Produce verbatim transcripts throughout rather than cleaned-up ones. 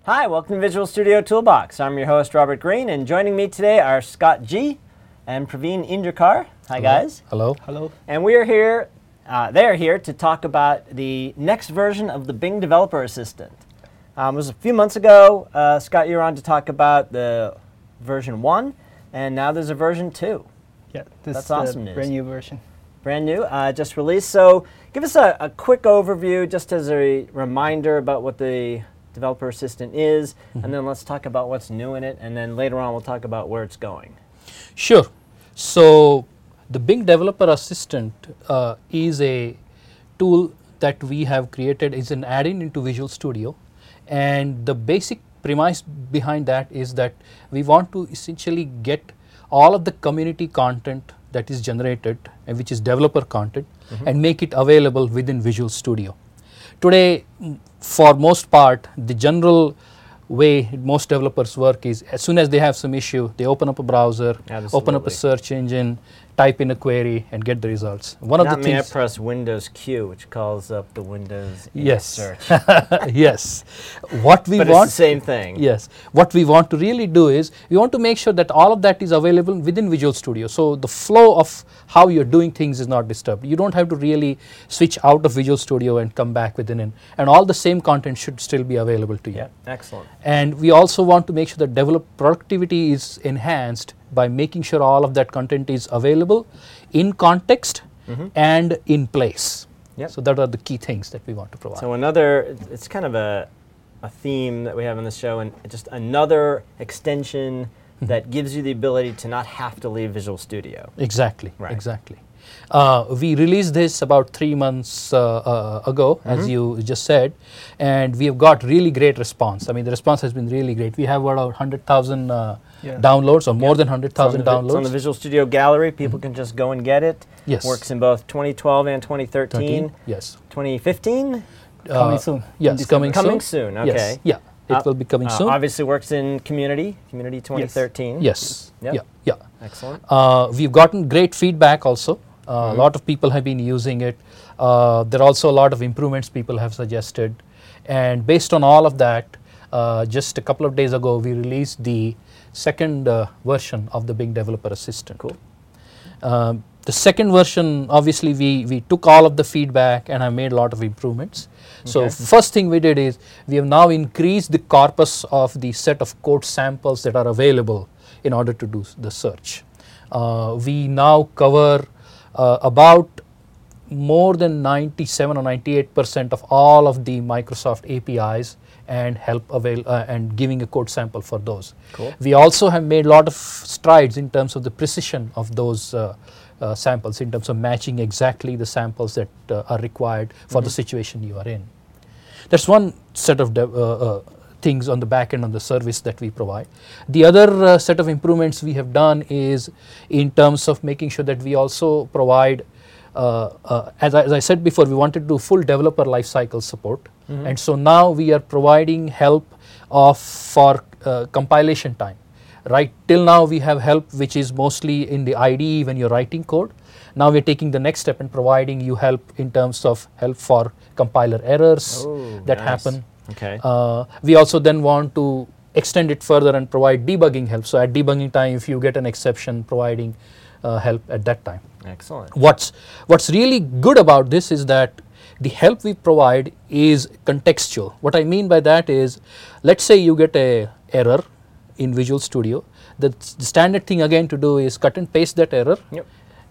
Hi, welcome to Visual Studio Toolbox. I'm your host, Robert Green, and joining me today are Scott G. and Praveen Indrakar. Hi, Hello. guys. Hello. Hello. And we are here, uh, they are here to talk about the next version of the Bing Developer Assistant. Um, it was a few months ago, uh, Scott, you were on to talk about the version one, and now there's a version two. Yeah, this That's is the awesome news. brand new version. Brand new, uh, just released. So give us a, a quick overview, just as a reminder about what the Developer Assistant is, mm-hmm. and then let's talk about what's new in it, and then later on we'll talk about where it's going. Sure. So the Bing Developer Assistant uh, is a tool that we have created. It's an add-in into Visual Studio, and the basic premise behind that is that we want to essentially get all of the community content that is generated, and which is developer content, mm-hmm. and make it available within Visual Studio. Today, for most part, the general way most developers work is as soon as they have some issue, they open up a browser, Absolutely. open up a search engine, type in a query, and get the results. One Not of the me, I things. press Windows Q, which calls up the Windows Yes. search. Yes. What we but want. it's the same thing. Yes. What we want to really do is we want to make sure that all of that is available within Visual Studio. So the flow of how you're doing things is not disturbed. You don't have to really switch out of Visual Studio and come back within it. And all the same content should still be available to you. Yeah, excellent. And we also want to make sure that develop productivity is enhanced by making sure all of that content is available in context, mm-hmm. and in place. Yep. So that are the key things that we want to provide. So another, it's kind of a, a theme that we have on the show, and just another extension mm-hmm. that gives you the ability to not have to leave Visual Studio. Exactly, right. exactly. Uh, we released this about three months uh, uh, ago, mm-hmm. as you just said, and we have got really great response. I mean, the response has been really great. We have about one hundred thousand uh, yeah. downloads, or more yeah. than one hundred thousand downloads. It's on the Visual Studio Gallery. People mm-hmm. can just go and get it. Yes. Works in both twenty twelve and twenty thirteen. thirteen, yes. twenty fifteen? Uh, coming soon. Yes, coming soon. Coming soon, okay. Yes. Yeah, it uh, will be coming uh, soon. Obviously works in Community, Community twenty thirteen. Yes, yep. yeah, yeah. Excellent. Uh, we've gotten great feedback also. Uh, mm-hmm. A lot of people have been using it. Uh, there are also a lot of improvements people have suggested. And based on all of that, uh, just a couple of days ago, we released the second uh, version of the Bing Developer Assistant. Cool. Um, the second version, obviously, we, we took all of the feedback and have made a lot of improvements. Okay. So first thing we did is we have now increased the corpus of the set of code samples that are available in order to do the search. Uh, we now cover uh, about more than ninety-seven or ninety-eight percent of all of the Microsoft A P Is and help avail uh, and giving a code sample for those. Cool. We also have made a lot of strides in terms of the precision of those uh, uh, samples, in terms of matching exactly the samples that uh, are required for mm-hmm. the situation you are in. That's one set of uh, uh, things on the back end of the service that we provide. The other uh, set of improvements we have done is in terms of making sure that we also provide, uh, uh, as, I, as I said before, we wanted to do full developer lifecycle support. Mm-hmm. And so now we are providing help of for uh, compilation time. Right till now we have help which is mostly in the I D E when you're writing code. Now we're taking the next step and providing you help in terms of help for compiler errors oh, that nice. happen. Okay. Uh, we also then want to extend it further and provide debugging help. So at debugging time, if you get an exception, providing uh, help at that time. Excellent. What's what's really good about this is that the help we provide is contextual. What I mean by that is, let's say you get a error in Visual Studio. The, the standard thing again to do is cut and paste that error. Yep.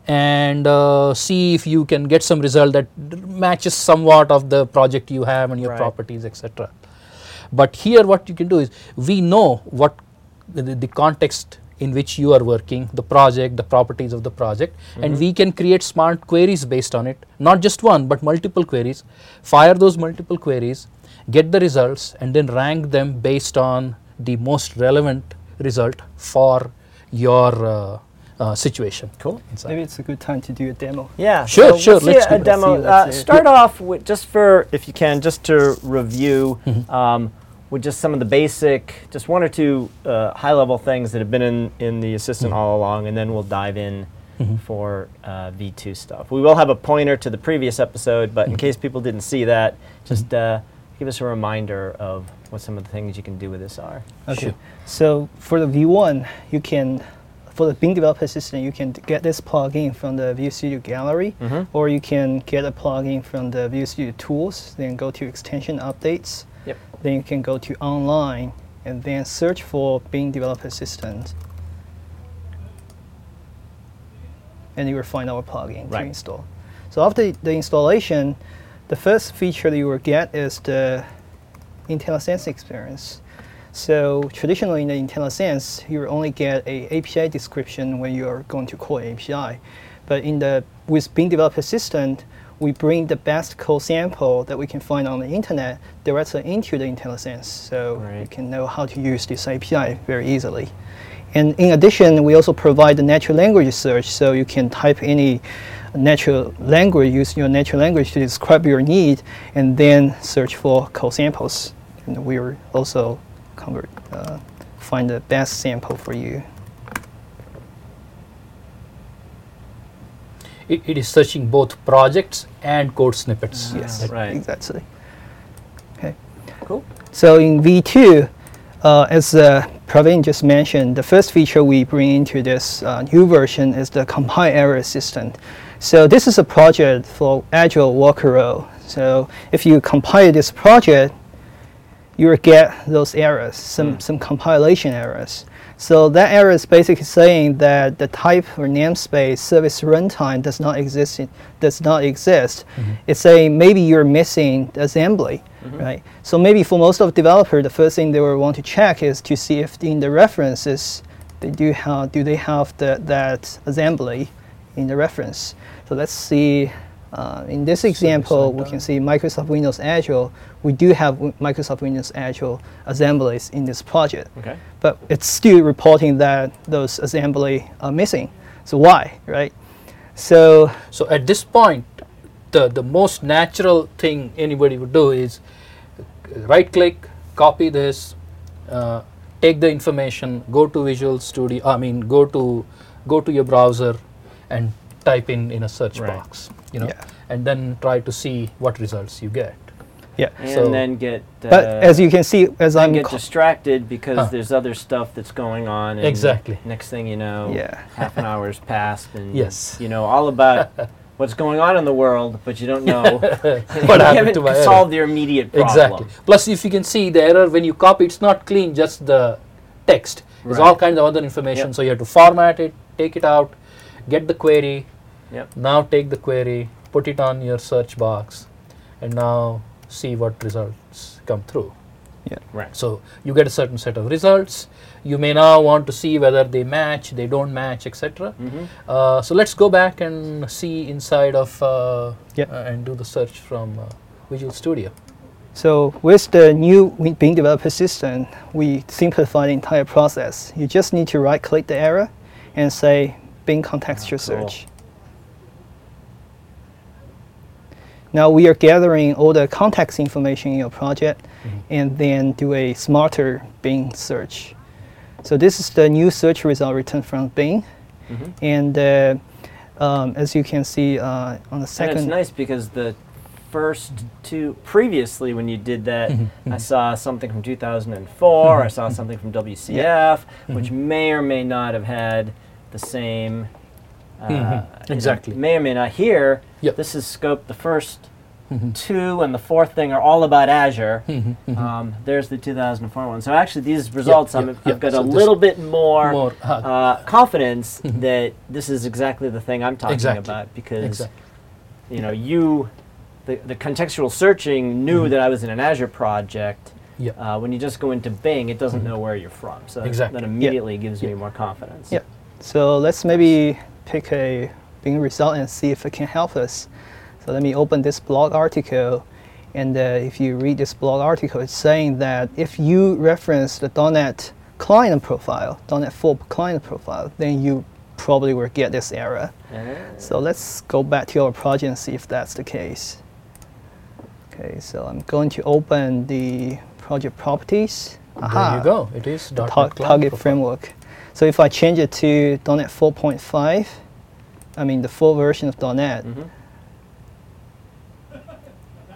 And uh, see if you can get some result that matches somewhat of the project you have and your right. properties, et cetera. But here what you can do is, we know what the, the context in which you are working, the project, the properties of the project, mm-hmm. and we can create smart queries based on it, not just one but multiple queries, fire those multiple queries, get the results, and then rank them based on the most relevant result for your uh, Uh, situation. Cool. Inside. Maybe it's a good time to do a demo. Yeah. Sure, so sure. Let's, Let's see a, a demo. Let's see, uh, let's start yeah. off with, just for, if you can, just to review mm-hmm. um, with just some of the basic, just one or two uh, high-level things that have been in, in the Assistant mm-hmm. all along, and then we'll dive in mm-hmm. for uh, V two stuff. We will have a pointer to the previous episode, but mm-hmm. in case people didn't see that, just mm-hmm. uh, give us a reminder of what some of the things you can do with this are. Okay. Sure. So for the V one, you can, for the Bing Developer Assistant, you can get this plugin from the Visual Studio Gallery, Mhm. or you can get a plugin from the Visual Studio Tools, then go to Extension Updates. Yep. Then you can go to Online, and then search for Bing Developer Assistant. And you will find our plugin Right. to install. So after the installation, the first feature that you will get is the IntelliSense experience. So traditionally in the IntelliSense, you will only get a API description when you are going to call A P I. But in the with Bing Developer Assistant, we bring the best code sample that we can find on the internet directly into the IntelliSense. So Right. you can know how to use this A P I very easily. And in addition, we also provide the natural language search, so you can type any natural language, use your natural language to describe your need, and then search for code samples. And we will also convert, uh, find the best sample for you. It, it is searching both projects and code snippets. Yes, Ah, right. exactly. Okay. Cool. So in V two, uh, as uh, Praveen just mentioned, the first feature we bring into this uh, new version is the compile error assistant. So this is a project for Agile workflow. So if you compile this project, you will get those errors, some, Mm. some compilation errors. So that error is basically saying that the type or namespace service runtime does not exist. In, does not exist. It's saying maybe you're missing the assembly, right? So maybe for most of developers, the first thing they will want to check is to see if in the references they do have do they have the, that assembly in the reference. So let's see. Uh, in this example, we can see Microsoft Windows Azure. We do have w- Microsoft Windows Azure assemblies in this project, Okay. but it's still reporting that those assembly are missing. So why, right? So So at this point, the, the most natural thing anybody would do is right click, copy this, uh, take the information, go to Visual Studio, I mean go to go to your browser and type in in a search Right. box, you know, Yeah. and then try to see what results you get. yeah. And So- then get. Uh, But as you can see, as then I'm get co- distracted because Huh. there's other stuff that's going on. And Exactly. Next thing you know, Yeah. half an hour's passed, and Yes. you know all about what's going on in the world, but you don't know What you happened haven't to my error? solved your immediate problem. Exactly. Plus, if you can see the error when you copy, it's not clean, just the text. There's Right. all kinds of other information. Yep. So you have to format it, take it out, get the query. Yep. Now take the query, put it on your search box, and now see what results come through. Right. So you get a certain set of results. You may now want to see whether they match, they don't match, et cetera. Mm-hmm. Uh, so let's go back and see inside of uh, Yep. uh, and do the search from uh, Visual Studio. So with the new Win- Bing Developer Assistant, we simplify the entire process. You just need to right-click the error and say Bing Contextual Ah, cool. Search. Now we are gathering all the context information in your project and then do a smarter Bing search. So this is the new search result returned from Bing. Mm-hmm. And uh, um, as you can see uh, on the second, And it's nice because the first two previously when you did that, Mm-hmm. I saw something from two thousand four. I saw something from W C F, which Mm-hmm. may or may not have had the same. Uh, Mhm. you know, Exactly. may or may not. Here, Yep. this is scoped. The first Mhm. two and the fourth thing are all about Azure. Mhm, mhm. Um, there's the two thousand four one. So actually, these results, yep, I'm, yep. I've got So a this- little bit more, More, uh, uh, confidence that this is exactly the thing I'm talking Exactly. about because Exactly. you know you the, the contextual searching knew Mhm. that I was in an Azure project. Yeah. Uh, when you just go into Bing, it doesn't know where you're from, so Exactly. that immediately gives me Yeah. more confidence. Yeah. So let's maybe pick a Bing result and see if it can help us. So let me open this blog article. And uh, if you read this blog article, it's saying that if you reference the .dot net client profile, .dot net four client profile, then you probably will get this error. Ah. So let's go back to our project and see if that's the case. Okay, so I'm going to open the project properties. There you go. It is The .NET tar- Cloud target profile. framework. So if I change it to .dot net four point five, I mean the full version of .dot net, Mhm.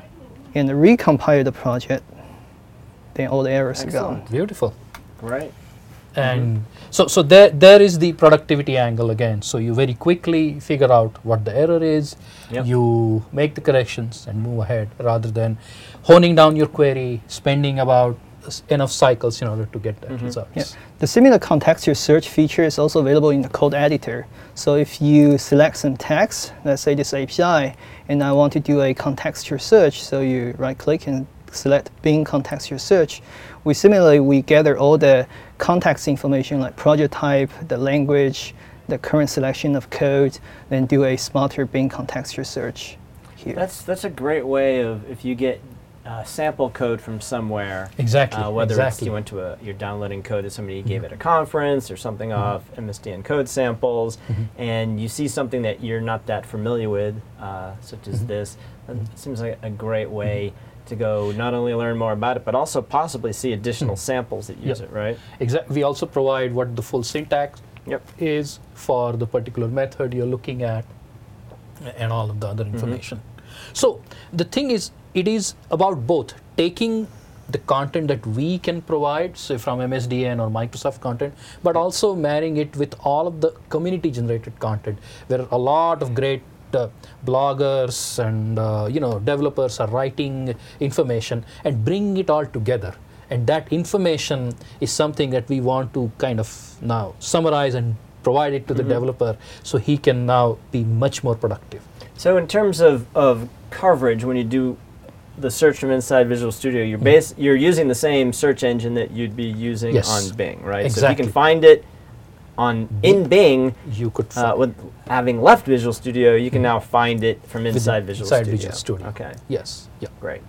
and recompile the project, then all the errors are Excellent. gone. Beautiful. Great. And so, so there, there is the productivity angle again. So you very quickly figure out what the error is, Yep. you make the corrections and move ahead rather than honing down your query, spending about s- enough cycles in order to get that Mhm. results. Yeah. The similar contextual search feature is also available in the code editor. So if you select some text, let's say this A P I, and I want to do a contextual search, so you right click and select Bing contextual search. We similarly, we gather all the context information like project type, the language, the current selection of code, then do a smarter Bing contextual search here. That's that's a great way of if you get uh, sample code from somewhere. Exactly. Uh, whether exactly. it's you went to a you're downloading code that somebody gave at a conference or something off M S D N code samples, and you see something that you're not that familiar with, uh, such as this. That seems like a great way to go not only learn more about it, but also possibly see additional samples that use Yep. it, right? Exactly. We also provide what the full syntax Yep. is for the particular method you're looking at and all of the other information. So the thing is, it is about both taking the content that we can provide, say from M S D N or Microsoft content, but also marrying it with all of the community generated content, where a lot of great uh, bloggers and uh, you know developers are writing information and bringing it all together. And that information is something that we want to kind of now summarize and provide it to the developer so he can now be much more productive. So in terms of, of coverage, when you do the search from inside Visual Studio, you're base you're using the same search engine that you'd be using Yes. on Bing, right? So if Exactly. you can find it on in Bing, You could uh, find with having left Visual Studio, you can now find it from inside Visual inside Studio. Visual Studio. Okay, yes, yeah. great.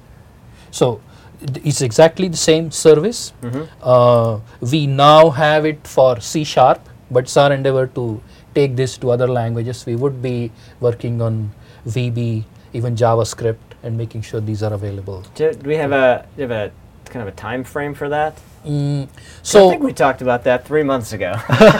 So d- it's exactly the same service. Mhm. Uh, we now have it for C Sharp, but it's our endeavor to take this to other languages. We would be working on V B, even JavaScript, and making sure these are available. Do, do we have a do we have a kind of a time frame for that? Mm, I so think we talked about that three months ago.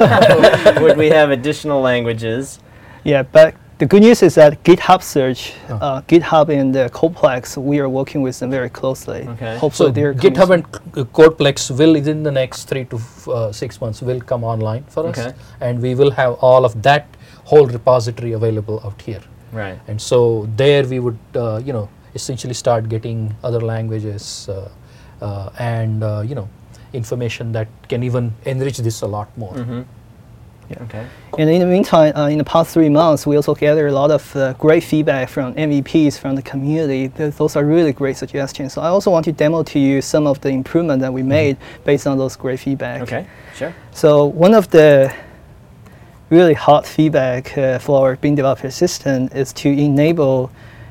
Would we have additional languages? Yeah, but the good news is that GitHub search, Oh. uh, GitHub and uh, Coplex, we are working with them very closely. Okay. Hopefully so they're coming GitHub soon. and C- Codeplex will within the next three to f- uh, six months will come online for us, Okay. and we will have all of that whole repository available out here. Right. And so there we would, uh, you know, essentially start getting other languages uh, uh, and uh, you know, information that can even enrich this a lot more. Mm-hmm. Yeah. Okay. And in the meantime, uh, in the past three months, we also gathered a lot of uh, great feedback from M V Ps from the community. Th- those are really great suggestions. So I also want to demo to you some of the improvement that we made based on those great feedback. Okay. Sure. So one of the really hot feedback uh, for our Bing Developer Assistant is to enable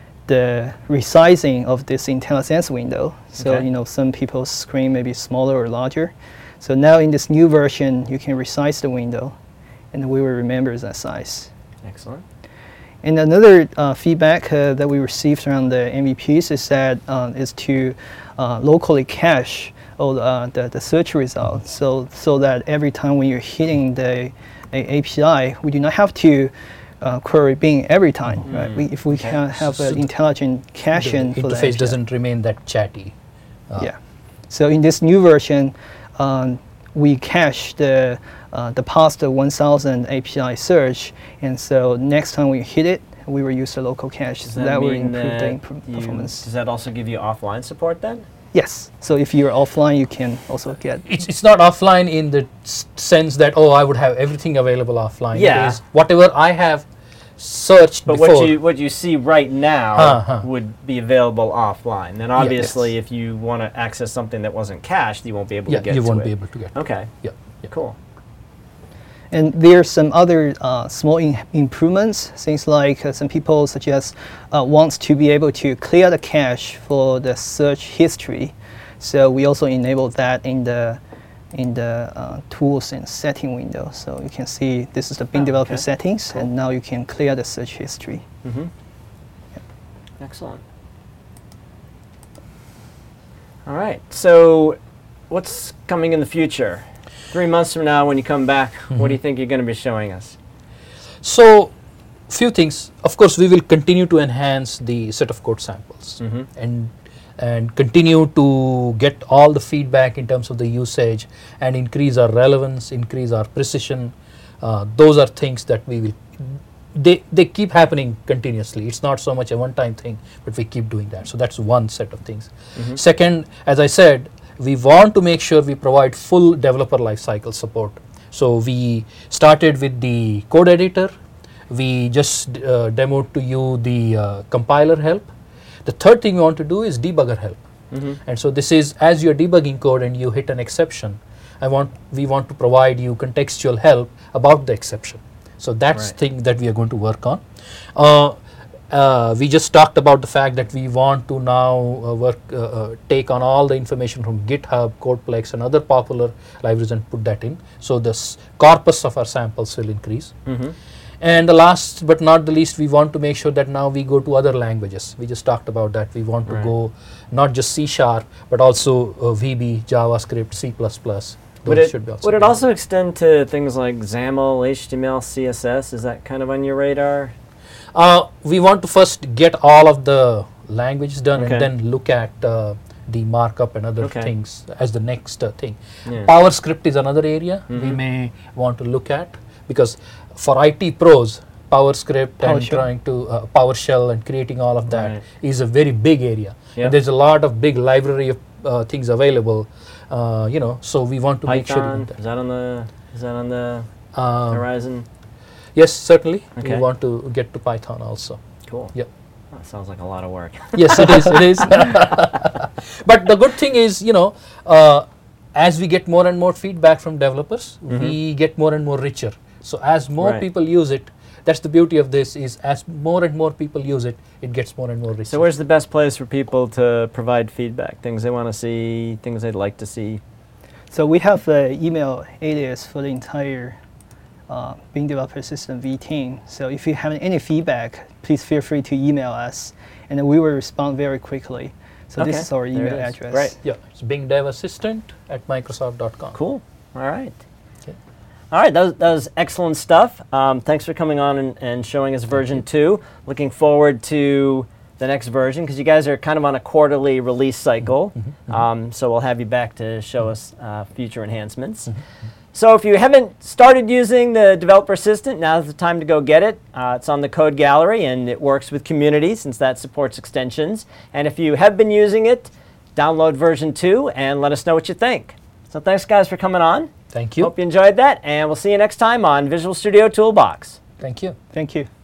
the resizing of this IntelliSense window. So Okay. you know, some people's screen may be smaller or larger. So now in this new version, you can resize the window, and we will remember that size. Excellent. And another uh, feedback uh, that we received from the M V Ps is that uh, is to uh, locally cache all the, uh, the, the search results, so so that every time when you're hitting the a API, we do not have to uh, query Bing every time, right? We, if we Okay. can have So an the- intelligent The caching for the A P I. interface doesn't remain that chatty. Uh, Yeah. So in this new version, um, we cache the uh, the past one thousand A P I search, and so next time we hit it, we will use the local cache. Does So that, that will mean improve the that impro- you- performance. Does that also give you offline support then? Yes. So if you're offline, you can also get. It's, it's not offline in the s- sense that, oh, I would have everything available offline. Yeah. It is whatever I have searched But before. what you what you see right now Uh-huh. would be available offline. Then obviously, if you want to access something that wasn't cached, you won't be able yeah, to get you to won't it. be able to get. Okay. Yeah, yeah. Cool. And there's some other uh, small in- improvements. Things like uh, some people suggest uh, wants to be able to clear the cache for the search history. So we also enable that in the in the uh, tools and setting window. So you can see this is the Bing Oh, developer okay. settings, Cool. and now you can clear the search history. Mm-hmm. Excellent. All right. So, what's coming in the future? Three months from now, when you come back, what do you think you're going to be showing us? So, few things. Of course, we will continue to enhance the set of code samples, Mm-hmm. and and continue to get all the feedback in terms of the usage and increase our relevance, increase our precision. Uh, those are things that we will, they, they keep happening continuously. It's not so much a one-time thing, but we keep doing that. So that's one set of things. Mm-hmm. Second, as I said, we want to make sure we provide full developer lifecycle support. So we started with the code editor. We just uh, demoed to you the uh, compiler help. The third thing we want to do is debugger help. Mm-hmm. And so this is, as you're debugging code and you hit an exception, I want, we want to provide you contextual help about the exception. So that's right. thing that we are going to work on. Uh, uh, we just talked about the fact that we want to now uh, work, uh, uh, take on all the information from GitHub, Codeplex and other popular libraries and put that in. So this corpus of our samples will increase. Mm-hmm. And the last but not the least, we want to make sure that now we go to other languages. We just talked about that. We want to right. go not just C Sharp, but also uh, V B, JavaScript, C plus plus. Would it, would it also extend to things like XAML, H T M L, C S S? Is that kind of on your radar? Uh, we want to first get all of the languages done okay. and then look at uh, the markup and other okay. things as the next uh, thing. Yeah. PowerScript is another area mm-hmm. we may want to look at, because for I T pros, PowerScript PowerShell. and trying to uh, PowerShell and creating all of that right. is a very big area. Yep. And there's a lot of big library of uh, things available, uh, you know. So we want to Python, make sure. We do that. Is that on the is that on the um, horizon? Yes, certainly. Okay. We want to get to Python also. Cool. Yep. That sounds like a lot of work. Yes, it is. It is. But the good thing is, you know, uh, as we get more and more feedback from developers, mm-hmm. we get more and more richer. So as more right. people use it, that's the beauty of this, is as more and more people use it, it gets more and more richer. So where's the best place for people to provide feedback? Things they want to see, things they'd like to see? So we have an email alias for the entire uh, Bing Developer System V team. So if you have any feedback, please feel free to email us, and then we will respond very quickly. So okay. this is our there email is. address. Right. Yeah, it's Bing Dev Assistant at Microsoft dot com. Cool. All right. Okay. All right, that was, that was excellent stuff. Um, thanks for coming on and, and showing us version two. Looking forward to the next version, because you guys are kind of on a quarterly release cycle. Mm-hmm, mm-hmm. Um, so we'll have you back to show us uh, future enhancements. Mm-hmm. So if you haven't started using the Developer Assistant, now's the time to go get it. Uh, it's on the Code Gallery, and it works with Community, since that supports extensions. And if you have been using it, download version two and let us know what you think. So thanks, guys, for coming on. Thank you. Hope you enjoyed that, and we'll see you next time on Visual Studio Toolbox. Thank you. Thank you.